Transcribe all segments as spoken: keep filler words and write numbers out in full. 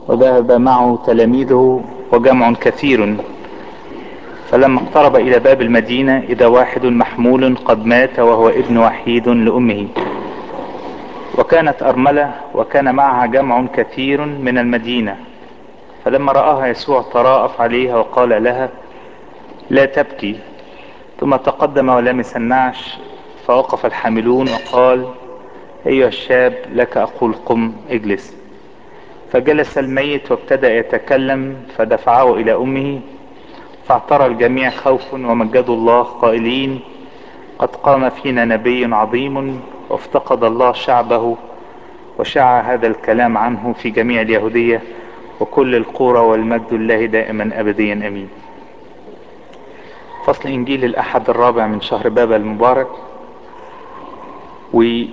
وذهب معه تلاميذه وجمع كثير. فلما اقترب إلى باب المدينة إذا واحد محمول قد مات وهو ابن وحيد لأمه، وكانت أرملة وكان معها جمع كثير من المدينة. فلما رآها يسوع تراءف عليها وقال لها لا تبكي. ثم تقدم ولمس النعش، فوقف الحاملون وقال أيها الشاب لك أقول قم اجلس. فجلس الميت وابتدأ يتكلم، فدفعه إلى أمه. فاعترى الجميع خوف ومجدوا الله قائلين قد قام فينا نبي عظيم، وافتقد الله شعبه. وشاع هذا الكلام عنه في جميع اليهودية وكل القرى، والمجد الله دائما أبديا أمين. فصل إنجيل الأحد الرابع من شهر بابا المبارك، ويذكر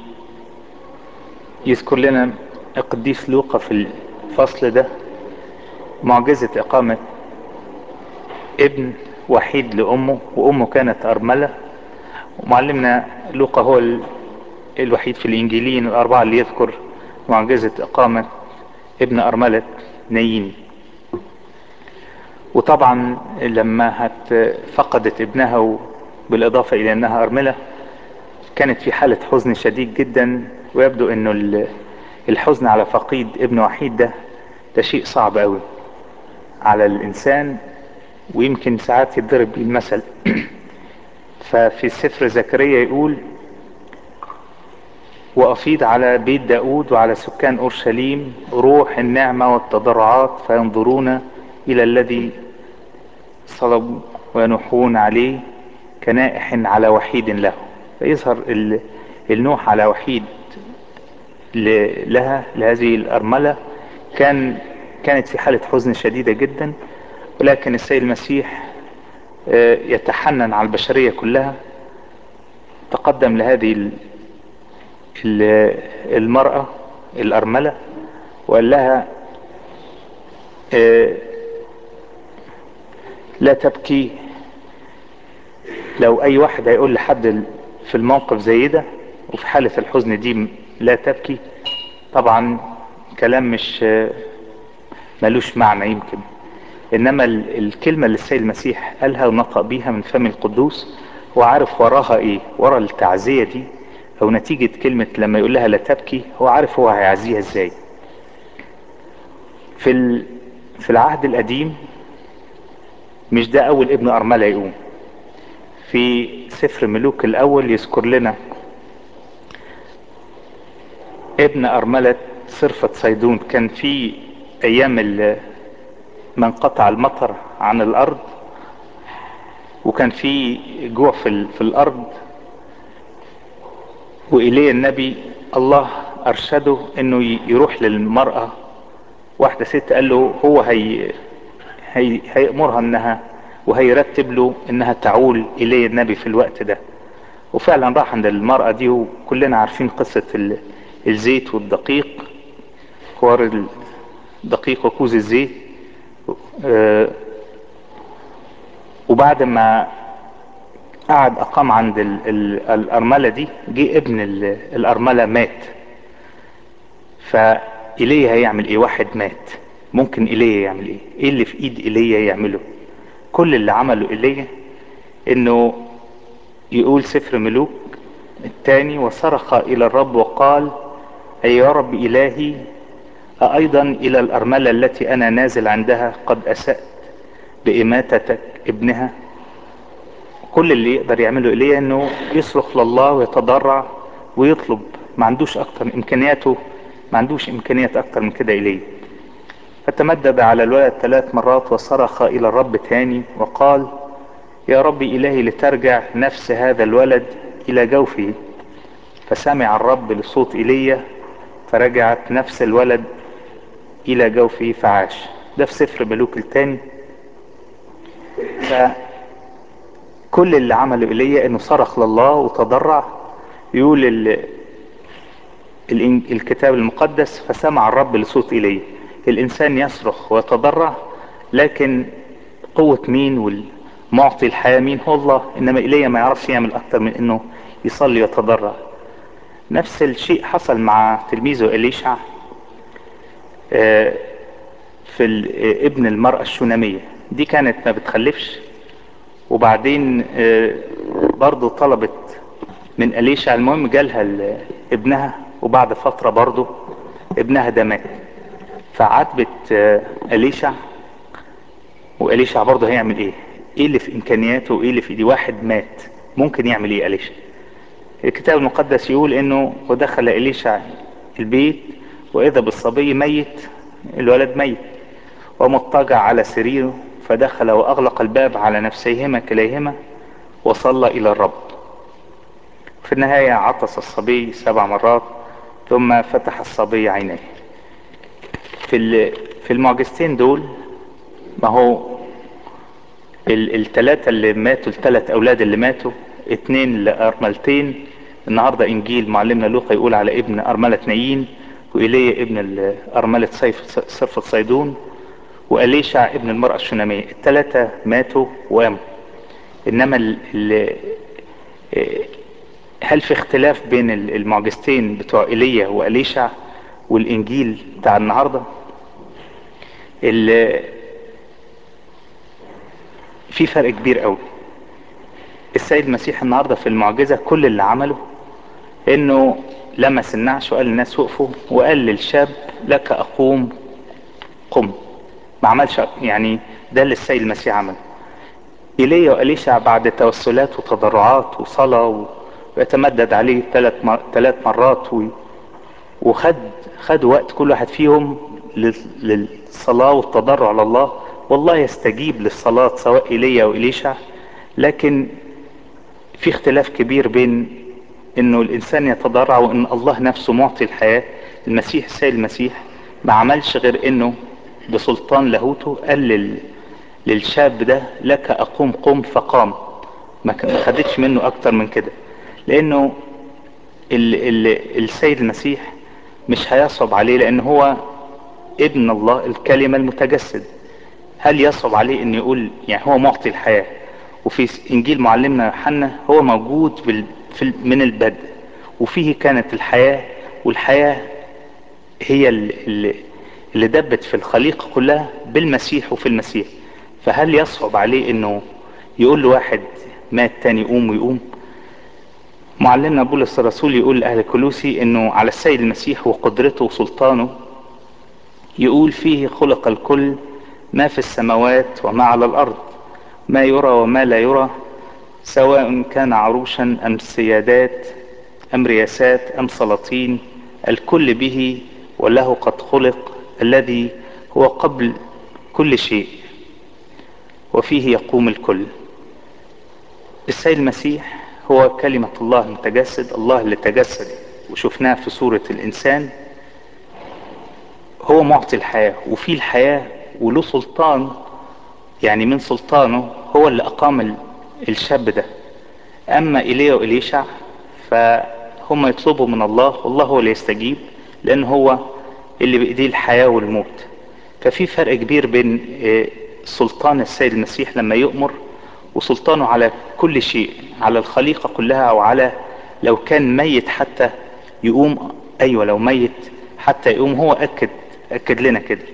لنا القديس لوقا في الفصل ده معجزة إقامة ابن وحيد لأمه، وأمه كانت أرملة. ومعلمنا لوقا هو الوحيد في الإنجيليين الأربعة اللي يذكر معجزة إقامة ابن أرملة نايين. وطبعا لما هت فقدت ابنها بالإضافة إلى أنها أرملة كانت في حالة حزن شديد جدا، ويبدو أنه الحزن على فقيد ابن وحيد ده ده شيء صعب قوي على الإنسان، ويمكن ساعات يتضرب بيه المثل. ففي سفر زكريا يقول وأفيض على بيت داود وعلى سكان أورشليم روح النعمة والتضرعات، فينظرون إلى الذي صلبوا وينوحون عليه كنائح على وحيد له. فيظهر النوح على وحيد لها لهذه الأرملة كان كانت في حالة حزن شديدة جدا، ولكن السيد المسيح يتحنن على البشرية كلها. تقدم لهذه المرأة الأرملة وقال لها لا تبكي. لو أي واحد هيقول لحد في الموقف زي ده وفي حالة الحزن دي لا تبكي، طبعا كلام مش ملوش معنى يمكن. إنما الكلمة اللي السيد المسيح قالها ونطق بيها من فم القدوس هو عارف وراها إيه، ورا التعزية دي أو نتيجة كلمة لما يقول لها لا تبكي هو عارف هو هيعزيها إزاي. في في العهد القديم مش ده أول ابن أرملة يقوم. في سفر ملوك الأول يذكر لنا ابن أرملة صرفة صيدون. كان في أيام ما انقطع المطر عن الأرض وكان في جوع في, في الأرض، وإليه النبي الله أرشده إنه يروح للمرأة واحدة ست، قال له هو هي هي هيأمرها إنها وهيرتب له إنها تعول إليه النبي في الوقت ده. وفعلا راح عند المرأة دي، وكلنا عارفين قصة الزيت والدقيق، حوار الدقيق وكوز الزيت. أه وبعد ما قعد أقام عند الأرملة دي جه ابن الأرملة مات. فإليه هيعمل إيه؟ واحد مات، ممكن إليه يعمل إيه؟ إيه اللي في إيد إليه يعمله؟ كل اللي عمله إليه إنه يقول سفر ملوك الثاني وصرخ إلى الرب وقال أي يا رب إلهي أيضا إلى الأرملة التي أنا نازل عندها قد أسأت بإماتتك ابنها. كل اللي يقدر يعمله إليه إنه يصرخ لله ويتضرع ويطلب، ما عندوش أكتر من إمكانياته، ما عندوش إمكانيات أكتر من كده إليه. فتمدد على الولد ثلاث مرات وصرخ إلى الرب تاني وقال يا رب إلهي لترجع نفس هذا الولد إلى جوفه. فسمع الرب لصوت إيليا فرجعت نفس الولد إلى جوفه فعاش. ده في سفر ملوك الثاني. فكل اللي عمله إيليا إنه صرخ لله وتضرع. يقول ال... الكتاب المقدس فسمع الرب لصوت إيليا. الإنسان يصرخ ويتضرع، لكن قوة مين والمعطي الحياة مين؟ هو الله. إنما إيليا ما يعرفش يعمل أكتر من إنه يصلي ويتضرع. نفس الشيء حصل مع تلميذه إليشع. آه في ال- ابن المرأة الشونامية دي، كانت ما بتخلفش، وبعدين آه، برضو طلبت من أليشع. المهم جالها ال- ابنها، وبعد فترة برضو ابنها ده مات. فعاتبت آه، أليشع، وأليشع برضو هيعمل ايه؟ ايه اللي في امكانياته وايه اللي في ايدي؟ واحد مات، ممكن يعمل ايه أليشع؟ الكتاب المقدس يقول انه ودخل أليشع البيت واذا بالصبي ميت، الولد ميت، ومضطجع على سريره، فدخل واغلق الباب على نفسيهما كليهما وصلى الى الرب. في النهاية عطس الصبي سبع مرات ثم فتح الصبي عينيه. في ال- في المعجزتين دول، ما هو ال- التلاتة اللي ماتوا، التلات اولاد اللي ماتوا، اتنين لارملتين. النهاردة انجيل معلمنا لوقا يقول على ابن ارملة نايين، وإيليا ابن ال- ارملة صيف صرفة صيدون، وأليشع ابن المرأة الشونامية. التلاتة ماتوا وقاموا. انما ال ال هل في اختلاف بين ال- المعجزتين بتوع ايليا وأليشع والانجيل بتاع النهارده؟ ال- في فرق كبير قوي. السيد المسيح النهارده في المعجزة كل اللي عمله انه لمس النعش وقال للناس وقفوا، وقال للشاب لك اقوم قم. ما عملش يعني، ده اللي السيد المسيح عمله. ايليا وأليشع بعد توسلات وتضرعات وصلاة و- ويتمدد عليه ثلاث مر... ثلاث مرات و... وخد خد وقت كل واحد فيهم لل... للصلاة والتضرع لله. والله يستجيب للصلاة سواء ايليا وإليشع، لكن في اختلاف كبير بين انه الانسان يتضرع وان الله نفسه معطي الحياة. المسيح السيد المسيح ما عملش غير انه بسلطان لاهوته قال لل... للشاب ده لك اقوم قم، فقام. ما ك- ما خدتش منه اكتر من كده، لانه ال... ال... السيد المسيح مش هيصعب عليه، لان هو ابن الله الكلمة المتجسد. هل يصعب عليه ان يقول يعني هو معطي الحياة؟ وفي انجيل معلمنا يوحنا هو موجود بال... في ال- من البدء، وفيه كانت الحياة، والحياة هي اللي, اللي دبت في الخليقة كلها بالمسيح وفي المسيح. فهل يصعب عليه انه يقول لواحد مات تاني يقوم ويقوم؟ معلمنا بولس الرسول يقول لأهل كلوسي انه على السيد المسيح وقدرته وسلطانه، يقول فيه خلق الكل، ما في السماوات وما على الارض، ما يرى وما لا يرى، سواء كان عروشا ام سيادات ام رياسات ام سلاطين، الكل به وله قد خلق، الذي هو قبل كل شيء وفيه يقوم الكل. السيد المسيح هو كلمة الله المتجسد، الله اللي تجسد وشفناه في صورة الانسان. هو معطي الحياة وفيه الحياة وله سلطان، يعني من سلطانه هو اللي اقام ال- الشاب ده. اما ايليا وإليشع فهم يطلبوا من الله، والله هو اللي يستجيب، لان هو اللي بايديه الحياة والموت. ففي فرق كبير بين آه، سلطان السيد المسيح لما يؤمر، وسلطانه على كل شيء، على الخليقة كلها، او على لو كان ميت حتى يقوم. ايوه لو ميت حتى يقوم. هو اكد اكد لنا كده.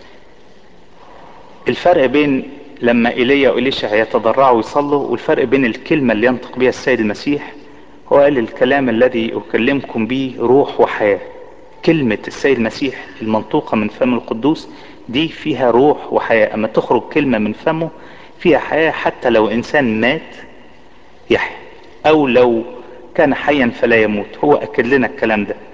الفرق بين لما ايليا وإليشع يتضرعوا ويصلوا، والفرق بين الكلمة اللي ينطق بها السيد المسيح. هو قال الكلام الذي اكلمكم به روح وحياة. كلمة السيد المسيح المنطوقة من فم القدوس دي فيها روح وحياة. اما تخرج كلمة من فمه فيها حياة، حتى لو انسان مات يحيى، او لو كان حيا فلا يموت. هو اكد لنا الكلام ده.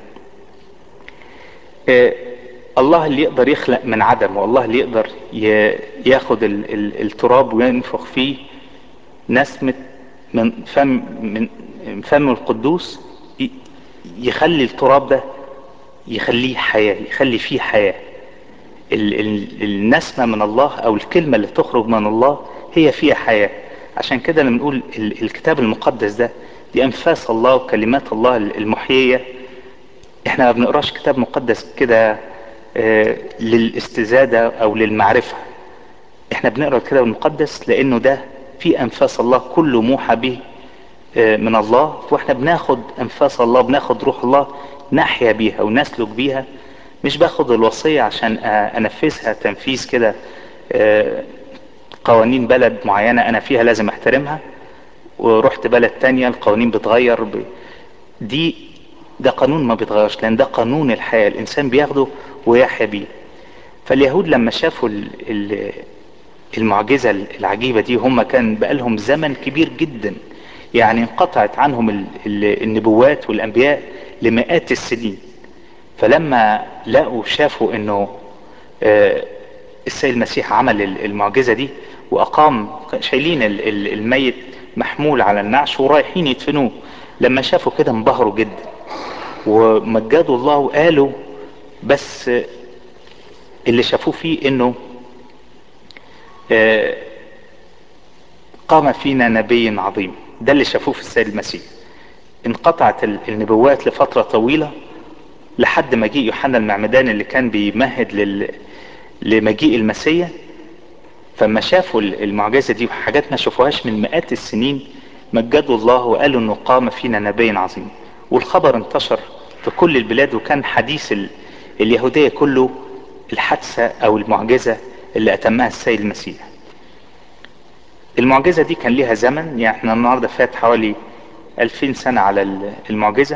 آه، الله اللي يقدر يخلق من عدم، والله اللي يقدر ي- ياخد ال- ال- التراب وينفخ فيه نسمة من فم من فم القدوس، ي- يخلي التراب ده يخليه حياة، يخلي فيه حياة. ال- ال- النسمة من الله او الكلمة اللي تخرج من الله هي فيها حياة. عشان كده لما نقول ال- الكتاب المقدس ده دي انفاس الله وكلمات الله المحيية. احنا ما بنقراش كتاب مقدس كده آه، للاستزادة او للمعرفة. احنا بنقرا الكتاب المقدس لانه ده في انفاس الله كله موحى به آه، من الله، واحنا بناخد انفاس الله، بناخد روح الله نحيا بيها ونسلك بيها. مش باخد الوصية عشان آه، انفذها تنفيذ كده، آه، قوانين بلد معينة انا فيها لازم احترمها، ورحت بلد تانية القوانين بتغير ب... دي ده قانون ما بيتغيرش، لان ده قانون الحياة الانسان بياخده ويحيا بيه. فاليهود لما شافوا ال... ال... المعجزة العجيبة دي، هم كان بقالهم زمن كبير جدا، يعني انقطعت عنهم ال... ال... النبوات والانبياء لمئات السنين. فلما لقوا شافوا انه آه، السيد المسيح عمل المعجزة دي واقام، شايلين ال- ال- الميت محمول على النعش ورايحين يدفنوه، لما شافوا كده انبهروا جدا ومجدوا الله وقالوا بس اللي شافوه فيه انه آه، قام فينا نبي عظيم. ده اللي شافوه في السيد المسيح. انقطعت ال- النبوات لفترة طويلة لحد مجيء يوحنا المعمدان اللي كان بيمهد لل... لمجيء المسيح. فما شافوا المعجزة دي وحاجات ما شافوهاش من مئات السنين، مجدوا الله وقالوا انه قام فينا نبي عظيم. والخبر انتشر في كل البلاد، وكان حديث ال... اليهودية كله الحادثة او المعجزة اللي اتمها السيد المسيح. المعجزة دي كان ليها زمن، يعني احنا النهاردة فات حوالي ألفين سنة على المعجزة،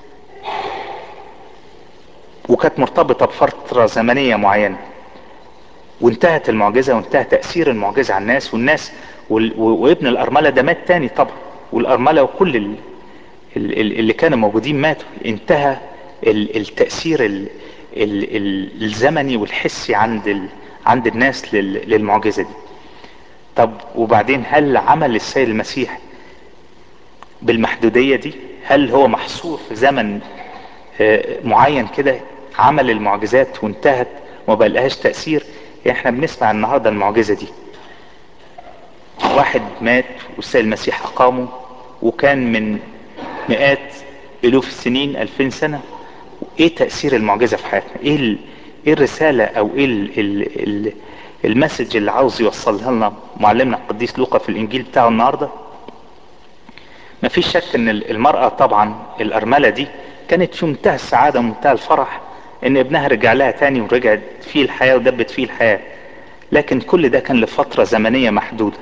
وكانت مرتبطة بفترة زمنية معينة، وانتهت المعجزة وانتهى تأثير المعجزة على الناس. والناس وال- و- وابن الأرملة ده مات تاني طبعا، والأرملة وكل ال- ال- ال- اللي كانوا موجودين ماتوا. انتهى ال- التأثير ال- ال- ال- الزمني والحسي عند ال- عند الناس لل- للمعجزة دي. طب وبعدين هل عمل السيد المسيح بالمحدودية دي؟ هل هو محصور في زمن آه، معين كده عمل المعجزات وانتهت وما بقالهاش تأثير؟ احنا بنسمع النهاردة المعجزة دي، واحد مات والسيد المسيح أقامه، وكان من مئات ألوف السنين ألفين سنة. ايه تأثير المعجزة في حياتنا؟ ايه ال... ايه الرسالة او ايه ال... ال... ال... المسج اللي عاوز يوصلها لنا معلمنا القديس لوقا في الانجيل بتاعه النهاردة؟ مفيش شك ان المرأة طبعا الارملة دي كانت في منتهى السعادة ومنتهى الفرح ان ابنها رجع لها تاني ورجعت فيه الحياة ودبت فيه الحياة، لكن كل ده كان لفترة زمنية محدودة.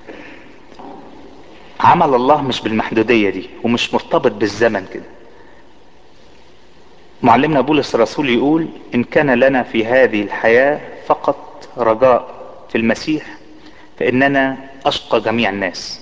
عمل الله مش بالمحدودية دي ومش مرتبط بالزمن كده. معلمنا بولس الرسول يقول ان كان لنا في هذه الحياة فقط رجاء في المسيح فاننا اشقى جميع الناس.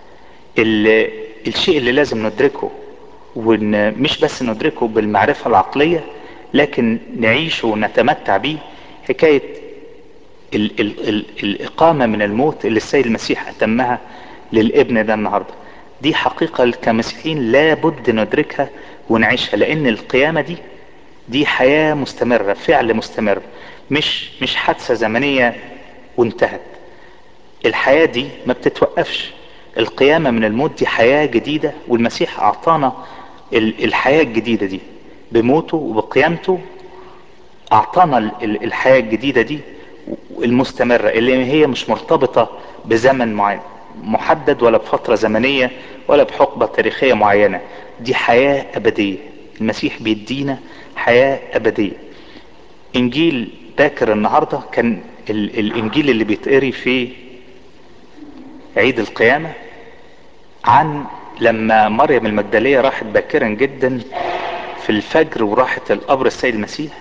ال- الشيء اللي لازم ندركه، وان مش بس ندركه بالمعرفة العقلية لكن نعيشه ونتمتع بيه، حكاية ال ال ال الإقامة من الموت اللي السيد المسيح أتمها للابن ده النهاردة. دي حقيقة كمسيحيين لابد ندركها ونعيشها، لأن القيامة دي دي حياة مستمرة، فعل مستمر، مش مش حادثة زمنية وانتهت. الحياة دي ما بتتوقفش. القيامة من الموت دي حياة جديدة، والمسيح أعطانا ال- الحياة الجديدة دي بموته وبقيامته. اعطانا ال- ال- الحياة الجديدة دي المستمرة اللي هي مش مرتبطة بزمن معين محدد ولا بفترة زمنية ولا بحقبة تاريخية معينة. دي حياة ابدية. المسيح بيدينا حياة ابدية. انجيل باكر النهاردة كان ال الانجيل اللي بيتقري في عيد القيامة عن لما مريم المجدلية راحت باكرا جدا في الفجر وراحت القبر السيد المسيح،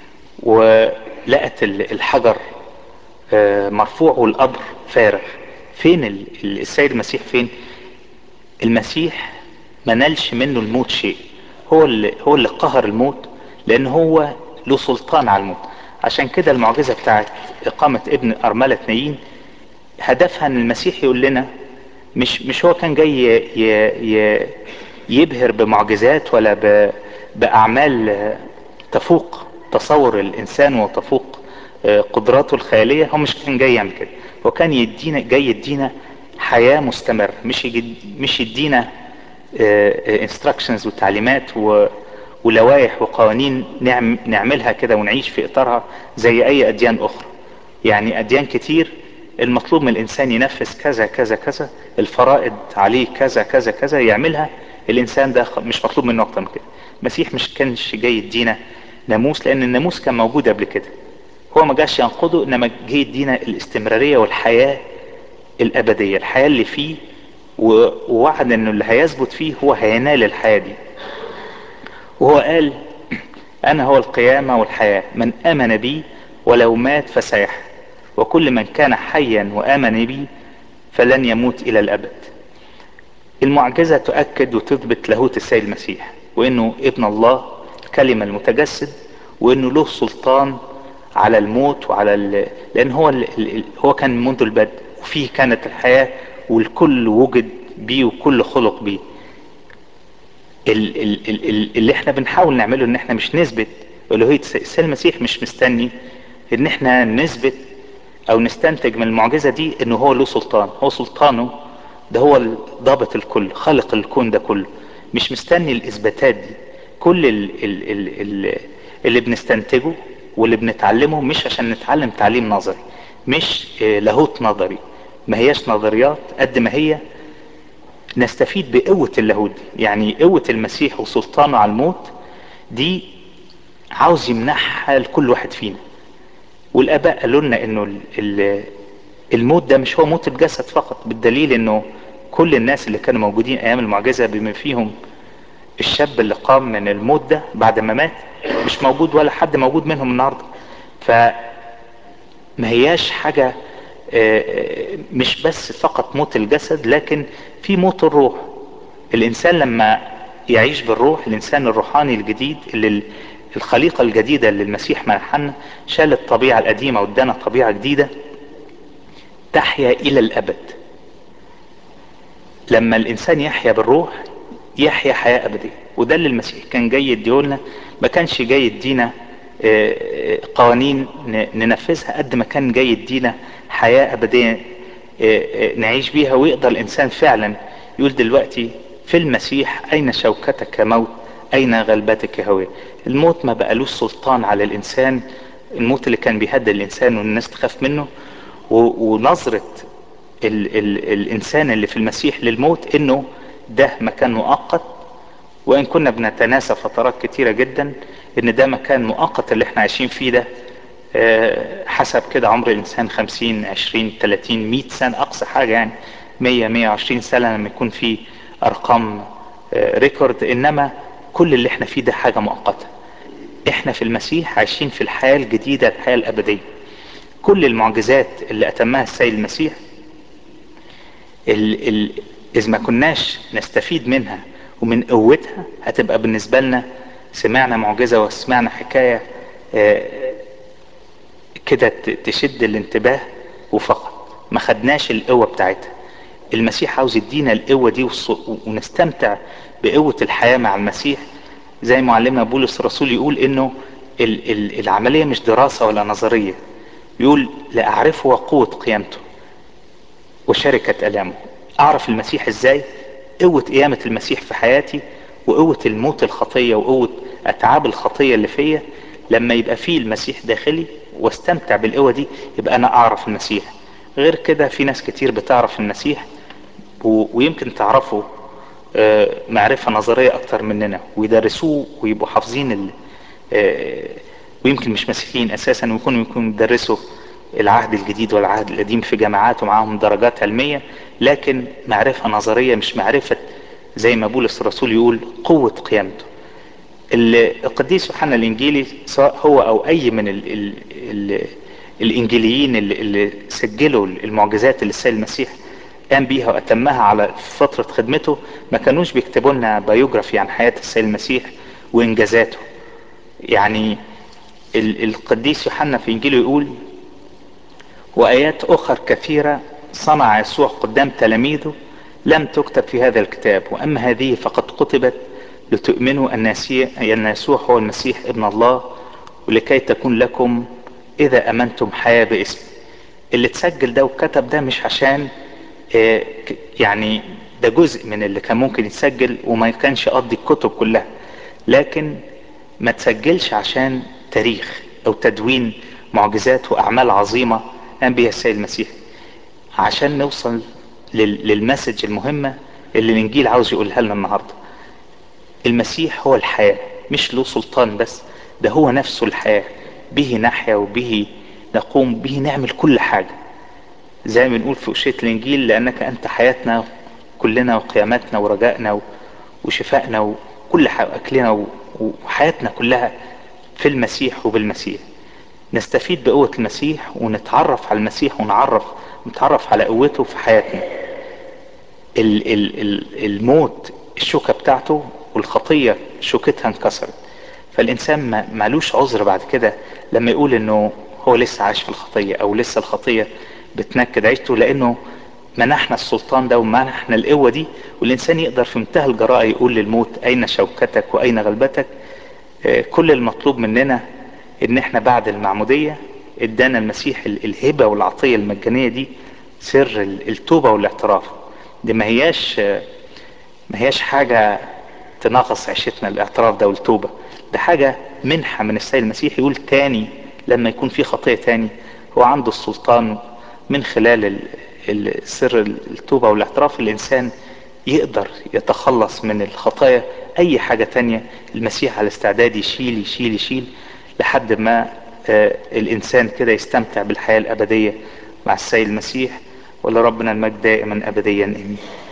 ولقت ال- الحجر آه، مرفوع والقبر فارغ. فين ال- ال- السيد المسيح؟ فين المسيح؟ ما نالش منه الموت شيء. هو اللي هو اللي قهر الموت، لان هو له سلطان على الموت. عشان كده المعجزة بتاعت اقامة ابن ارملة نايين هدفها ان المسيح يقول لنا مش مش هو كان جاي ي- ي- يبهر بمعجزات ولا ب- باعمال آه، تفوق تصور الانسان وتفوق آه، قدراته الخيالية. هو مش كان جاي يعمل كده، هو كان يدينا جاي يدينا حياة مستمرة، مش يجد مش يدينا انستراكشنز وتعليمات و ولوائح وقوانين نعم نعملها كده ونعيش في اطارها زي اي اديان اخرى. يعني اديان كتير المطلوب من الانسان ينفذ كذا كذا كذا، الفرائض عليه كذا كذا كذا يعملها. الانسان ده خ- مش مطلوب منه اكتر من كده. المسيح مش كانش جاي يدينا ناموس، لان الناموس كان موجود قبل كده. هو ما جاش ينقضه، انما جه يدينا الاستمرارية والحياة الابدية، الحياة اللي فيه، ووعد انه اللي هيثبت فيه هو هينال الحياة دي. وهو قال انا هو القيامة والحياة، من امن بي ولو مات فسيحيا، وكل من كان حيا وامن بي فلن يموت الى الابد. المعجزة تؤكد وتثبت لاهوت السيد المسيح، وانه ابن الله كلمة المتجسد، وانه له سلطان على الموت وعلى ال... لان هو ال... ال... هو كان منذ البدء، وفيه كانت الحياة، والكل وجد بيه وكل خلق بيه. ال... ال... ال... اللي احنا بنحاول نعمله ان احنا مش نثبت الوهية السيد المسيح، مش مستني ان احنا نثبت او نستنتج من المعجزة دي انه هو له سلطان. هو سلطانه ده هو ضابط الكل، خالق الكون ده كله، مش مستني الاثباتات دي. كل ال ال ال ال اللي بنستنتجه واللي بنتعلمه مش عشان نتعلم تعليم نظري، مش اه لاهوت نظري، ما هياش نظريات قد ما هي نستفيد بقوة اللاهوت دي. يعني قوة المسيح وسلطانه على الموت دي عاوز يمنحها لكل واحد فينا. والاباء قالوا لنا انه ال ال الموت ده مش هو موت الجسد فقط، بالدليل انه كل الناس اللي كانوا موجودين ايام المعجزة بما فيهم الشاب اللي قام من الموت ده بعد ما مات مش موجود، ولا حد موجود منهم النهاردة. فما هياش حاجة مش بس فقط موت الجسد، لكن في موت الروح. الانسان لما يعيش بالروح، الانسان الروحاني الجديد اللي الخليقة الجديدة اللي المسيح منحنا، شال الطبيعة القديمة وادانا طبيعة جديدة تحيا الى الابد. لما الانسان يحيا بالروح يحيا حياة ابدية، وده اللي المسيح كان جاي يديهولنا. ما كانش جاي يدينا قوانين ننفذها قد ما كان جاي يدينا حياة ابدية نعيش بيها. ويقدر الانسان فعلا يقول دلوقتي في المسيح اين شوكتك يا موت، اين غلبتك يا هوية. الموت ما بقالوش سلطان على الانسان، الموت اللي كان بيهدد الانسان والناس تخاف منه. ونظرة ال ال الانسان اللي في المسيح للموت انه ده مكان مؤقت، وان كنا بنتناسى فترات كتيرة جدا ان ده مكان مؤقت اللي احنا عايشين فيه ده. حسب كده عمر الانسان خمسين عشرين تلاتين مئة سنة اقصى حاجة، يعني مية مية وعشرين سنة لما يكون في ارقام ريكورد. انما كل اللي احنا فيه ده حاجة مؤقتة. احنا في المسيح عايشين في الحياة الجديدة، الحياة الابدية. كل المعجزات اللي اتمها السيد المسيح ال ال اذا ما كناش نستفيد منها ومن قوتها، هتبقى بالنسبة لنا سمعنا معجزة وسمعنا حكاية كده تشد الانتباه وفقط، ما خدناش القوة بتاعتها. المسيح عاوز يدينا القوة دي ونستمتع بقوة الحياة مع المسيح. زي معلمنا بولس الرسول يقول انه العملية مش دراسة ولا نظرية، يقول لأعرفه وقوة قيامته وشركة ألامه. أعرف المسيح إزاي؟ قوة قيامة المسيح في حياتي، وقوة الموت الخطية، وقوة أتعاب الخطية اللي فيا. لما يبقى فيه المسيح داخلي واستمتع بالقوة دي، يبقى أنا أعرف المسيح. غير كده في ناس كتير بتعرف المسيح ويمكن تعرفوا معرفة نظرية أكتر مننا، ويدرسوه ويبقوا حافظين ويمكن مش مسيحيين أساسا، ويكونوا يكونوا يدرسوا العهد الجديد والعهد القديم في جامعات ومعاهم درجات علمية، لكن معرفة نظرية، مش معرفة زي ما بولس الرسول يقول قوة قيامته. القديس يوحنا الانجيلي سواء هو او اي من ال ال ال الانجيليين اللي, اللي سجلوا المعجزات اللي السيد المسيح قام بيها واتمها على فترة خدمته، ما كانوش بيكتبوا لنا بايوجرافي عن حياة السيد المسيح وانجازاته. يعني القديس يوحنا في انجيله يقول وآيات أخر كثيرة صنع يسوع قدام تلاميذه لم تكتب في هذا الكتاب، وأما هذه فقد كتبت لتؤمنوا أن يسوع هو المسيح ابن الله، ولكي تكون لكم إذا أمنتم حياة باسمه. اللي تسجل ده وكتب ده مش عشان يعني ده جزء من اللي كان ممكن يتسجل وما كانش قضي الكتب كلها، لكن ما تسجلش عشان تاريخ أو تدوين معجزات وأعمال عظيمة قام بها السيد المسيح، عشان نوصل للمسج المهمة اللي الانجيل عاوز يقولها لنا النهاردة. المسيح هو الحياة، مش له سلطان بس، ده هو نفسه الحياة، به نحيا وبه نقوم، به نعمل كل حاجة. زي ما بنقول في أشية الإنجيل: لأنك أنت حياتنا كلنا وقيامتنا ورجائنا وشفائنا وكل حاجة، أكلنا و- وحياتنا كلها في المسيح وبالمسيح. نستفيد بقوة المسيح ونتعرف على المسيح ونعرف نتعرف على قوته في حياتنا. ال ال ال الموت الشوكة بتاعته، والخطية شوكتها انكسرت. فالإنسان ما مالوش عذر بعد كده لما يقول إنه هو لسه عايش في الخطية أو لسه الخطية بتنكد عيشته، لأنه منحنا السلطان ده ومنحنا القوة دي. والإنسان يقدر في منتهى الجراءة يقول للموت: أين شوكتك وأين غلبتك؟ آه، كل المطلوب مننا إن إحنا بعد المعمودية ادانا المسيح ال- الهبة والعطية المجانية دي، سر ال- التوبة والاعتراف. دي ما هياش ما هياش حاجة تنغص عيشتنا، الاعتراف ده والتوبة. ده حاجة منحة من السيد المسيح. يقول تاني لما يكون في خطية تاني هو عنده السلطان من خلال ال- ال- سر التوبة والاعتراف. الإنسان يقدر يتخلص من الخطايا. أي حاجة تانية المسيح على استعداد يشيل يشيل يشيل لحد ما آه، الإنسان كده يستمتع بالحياة الأبدية مع السيد المسيح. ولربنا المجد دائما أبديا آمين.